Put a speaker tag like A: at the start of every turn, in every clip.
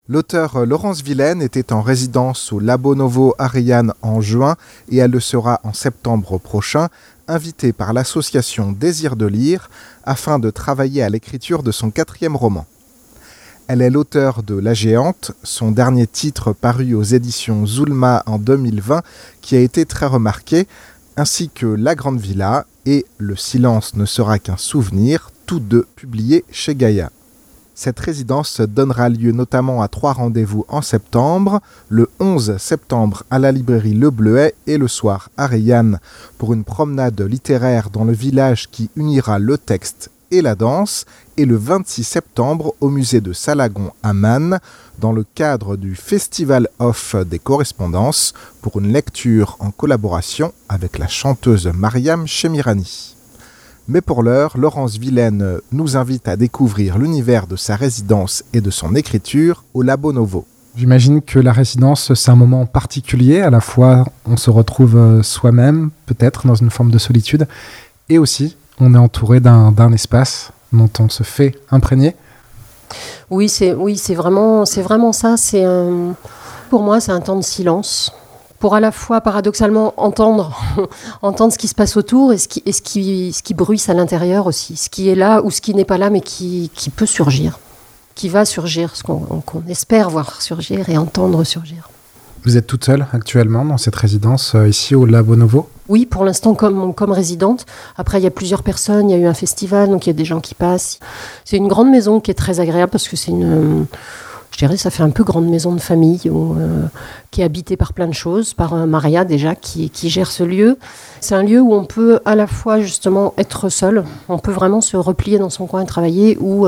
A: L'auteur Laurence Vilaine était en résidence au Labo Novo Ariane en juin et elle le sera en septembre prochain, invitée par l'association Désir de lire afin de travailler à l'écriture de son 4e roman. Elle est l'auteure de La Géante, son dernier titre paru aux éditions Zulma en 2020 qui a été très remarqué, ainsi que La Grande Villa et Le silence ne sera qu'un souvenir, tous deux publiés chez Gaïa. Cette résidence donnera lieu notamment à 3 rendez-vous en septembre, le 11 septembre à la librairie Le Bleuet et le soir à Rayanne pour une promenade littéraire dans le village qui unira le texte et la danse, et le 26 septembre au musée de Salagon à Man dans le cadre du Festival Off des correspondances pour une lecture en collaboration avec la chanteuse Mariam Chemirani. Mais pour l'heure, Laurence Vilaine nous invite à découvrir l'univers de sa résidence et de son écriture au Labo Novo.
B: J'imagine que la résidence, c'est un moment particulier. À la fois, on se retrouve soi-même, peut-être, dans une forme de solitude. Et aussi, on est entouré d'un espace dont on se fait imprégner.
C: Oui, c'est vraiment ça. Pour moi, c'est un temps de silence. Pour à la fois, paradoxalement, entendre ce qui se passe autour et ce qui bruisse à l'intérieur aussi. Ce qui est là ou ce qui n'est pas là, mais qui peut surgir. Qui va surgir, ce qu'on espère voir surgir et entendre surgir.
B: Vous êtes toute seule actuellement dans cette résidence ici au Labo Novo ?
C: Oui, pour l'instant comme résidente. Après, il y a plusieurs personnes, il y a eu un festival, donc il y a des gens qui passent. C'est une grande maison qui est très agréable parce que c'est je dirais, ça fait un peu grande maison de famille qui est habitée par plein de choses, par Maria déjà qui gère ce lieu. C'est un lieu où on peut à la fois justement être seul, on peut vraiment se replier dans son coin et travailler ou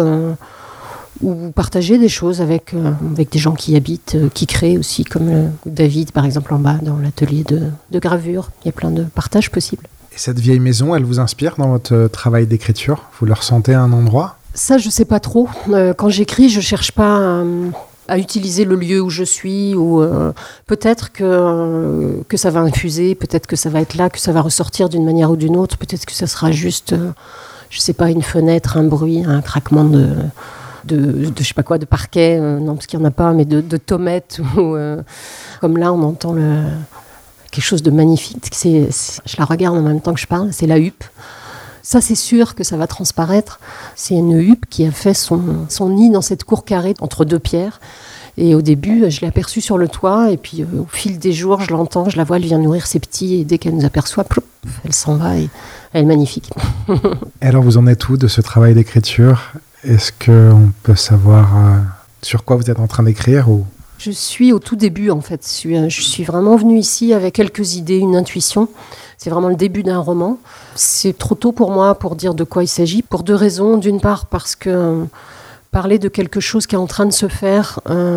C: partager des choses avec des gens qui y habitent, qui créent aussi, comme David par exemple en bas dans l'atelier de gravure. Il y a plein de partages possibles.
B: Et cette vieille maison, elle vous inspire dans votre travail d'écriture ? Vous le ressentez à un endroit ?
C: Ça, je sais pas trop. Quand j'écris, je cherche pas à utiliser le lieu où je suis, ou peut-être que ça va infuser, peut-être que ça va être là, que ça va ressortir d'une manière ou d'une autre, peut-être que ça sera juste, je sais pas, une fenêtre, un bruit, un craquement de je sais pas quoi, de parquet, non parce qu'il y en a pas, mais de tomates, ou comme là on entend quelque chose de magnifique. Je la regarde en même temps que je parle, c'est la huppe. Ça, c'est sûr que ça va transparaître. C'est une huppe qui a fait son nid dans cette cour carrée entre 2 pierres. Et au début, je l'ai aperçue sur le toit. Et puis, au fil des jours, je l'entends, je la vois, elle vient nourrir ses petits. Et dès qu'elle nous aperçoit, ploup, elle s'en va et elle est magnifique.
B: Et alors, vous en êtes où de ce travail d'écriture ? Est-ce qu'on peut savoir sur quoi vous êtes en train d'écrire ou...
C: Je suis au tout début, en fait. Je suis vraiment venue ici avec quelques idées, une intuition. C'est vraiment le début d'un roman. C'est trop tôt pour moi pour dire de quoi il s'agit, pour 2 raisons. D'une part, parce que parler de quelque chose qui est en train de se faire,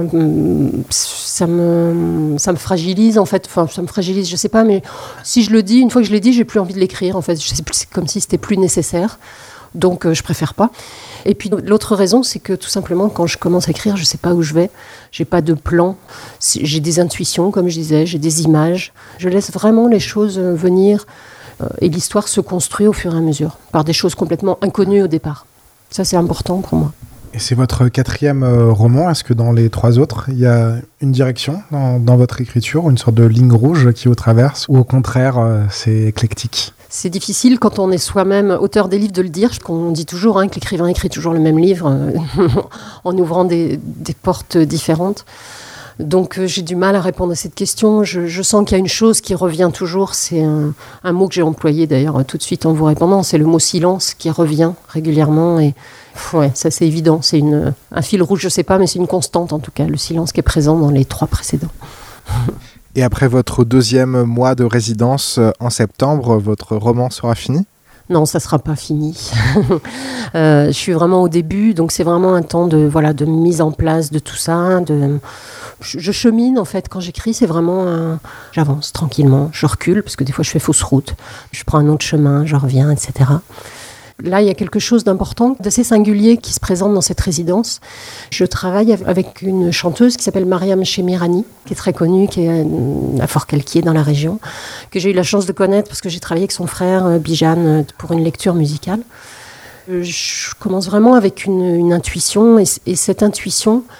C: ça me fragilise, en fait. Enfin, ça me fragilise, je sais pas, mais si je le dis, une fois que je l'ai dit, j'ai plus envie de l'écrire, en fait. C'est comme si c'était plus nécessaire. Donc, je préfère pas. Et puis, l'autre raison, c'est que tout simplement, quand je commence à écrire, je sais pas où je vais. J'ai pas de plan. J'ai des intuitions, comme je disais, j'ai des images. Je laisse vraiment les choses venir et l'histoire se construit au fur et à mesure, par des choses complètement inconnues au départ. Ça, c'est important pour moi.
B: Et c'est votre 4e roman. Est-ce que dans les 3 autres, il y a une direction dans votre écriture, une sorte de ligne rouge qui vous traverse, ou au contraire, c'est éclectique ?
C: C'est difficile quand on est soi-même auteur des livres de le dire. On dit toujours que l'écrivain écrit toujours le même livre en ouvrant des portes différentes. Donc j'ai du mal à répondre à cette question. Je sens qu'il y a une chose qui revient toujours. C'est un mot que j'ai employé d'ailleurs tout de suite en vous répondant. C'est le mot silence qui revient régulièrement. Et ouais, ça c'est évident. C'est un fil rouge, je ne sais pas, mais c'est une constante en tout cas. Le silence qui est présent dans les 3 précédents.
A: Et après votre 2e mois de résidence en septembre, votre roman sera fini ?
C: Non, ça ne sera pas fini. Je suis vraiment au début, donc c'est vraiment un temps de mise en place de tout ça. Je chemine en fait quand j'écris, c'est vraiment j'avance tranquillement, je recule parce que des fois je fais fausse route, je prends un autre chemin, je reviens, etc. Là, il y a quelque chose d'important, d'assez singulier qui se présente dans cette résidence. Je travaille avec une chanteuse qui s'appelle Mariam Chemirani, qui est très connue, qui est à Fort-Calquier dans la région, que j'ai eu la chance de connaître parce que j'ai travaillé avec son frère Bijan pour une lecture musicale. Je commence vraiment avec une intuition et cette intuition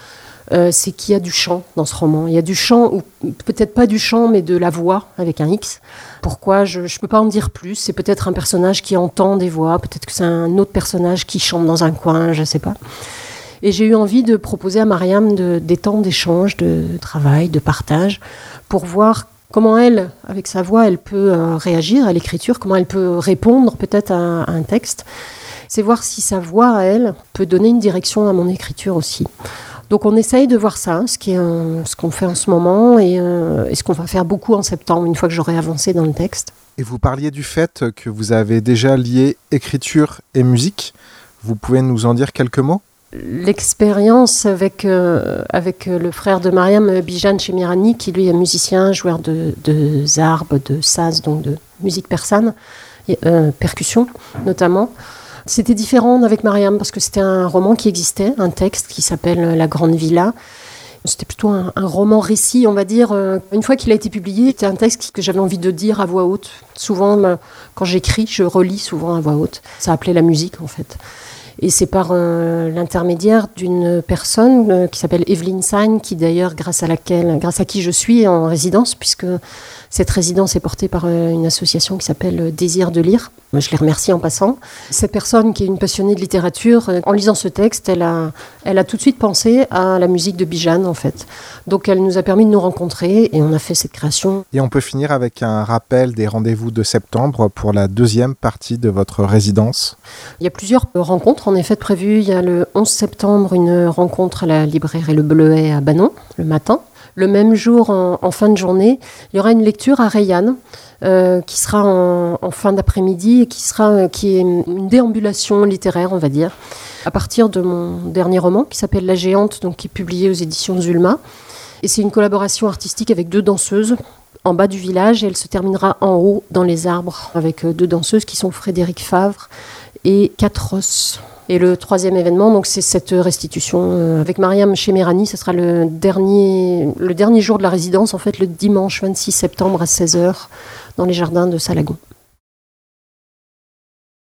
C: c'est qu'il y a du chant dans ce roman. Il y a du chant, ou peut-être pas du chant, mais de la voix, avec un X. Pourquoi ? Je ne peux pas en dire plus. C'est peut-être un personnage qui entend des voix, peut-être que c'est un autre personnage qui chante dans un coin, je ne sais pas. Et j'ai eu envie de proposer à Mariam des temps d'échange, de travail, de partage, pour voir comment elle, avec sa voix, elle peut réagir à l'écriture, comment elle peut répondre peut-être à un texte. C'est voir si sa voix, à elle, peut donner une direction à mon écriture aussi. Donc on essaye de voir ça, ce qu'on fait en ce moment et ce qu'on va faire beaucoup en septembre, une fois que j'aurai avancé dans le texte.
A: Et vous parliez du fait que vous avez déjà lié écriture et musique. Vous pouvez nous en dire quelques mots ?
C: L'expérience avec le frère de Mariam, Bijan Chemirani, qui lui est musicien, joueur de zarb, de saz, donc de musique persane, percussion notamment. C'était différent avec Mariam parce que c'était un roman qui existait, un texte qui s'appelle La Grande Villa. C'était plutôt un roman récit, on va dire. Une fois qu'il a été publié, c'était un texte que j'avais envie de dire à voix haute. Souvent, quand j'écris, je relis souvent à voix haute. Ça appelait la musique, en fait. Et c'est par l'intermédiaire d'une personne qui s'appelle Evelyne Sagne, qui d'ailleurs, grâce à qui je suis en résidence, puisque cette résidence est portée par une association qui s'appelle Désir de lire. Je les remercie en passant. Cette personne, qui est une passionnée de littérature, en lisant ce texte, elle a tout de suite pensé à la musique de Bijan, en fait. Donc elle nous a permis de nous rencontrer et on a fait cette création.
A: Et on peut finir avec un rappel des rendez-vous de septembre pour la deuxième partie de votre résidence.
C: Il y a plusieurs rencontres en effet prévues. Il y a le 11 septembre une rencontre à la librairie Le Bleuet à Banon, le matin. Le même jour, en fin de journée, il y aura une lecture à Rayanne qui sera en fin d'après-midi et qui est une déambulation littéraire, on va dire, à partir de mon dernier roman qui s'appelle La Géante, donc qui est publié aux éditions Zulma. Et c'est une collaboration artistique avec 2 danseuses en bas du village et elle se terminera en haut dans les arbres avec 2 danseuses qui sont Frédéric Favre et Kat Ross. Et le 3e événement, donc, c'est cette restitution avec Mariam Chemirani. Ce sera le dernier jour de la résidence, en fait, le dimanche 26 septembre à 16h dans les jardins de Salagon.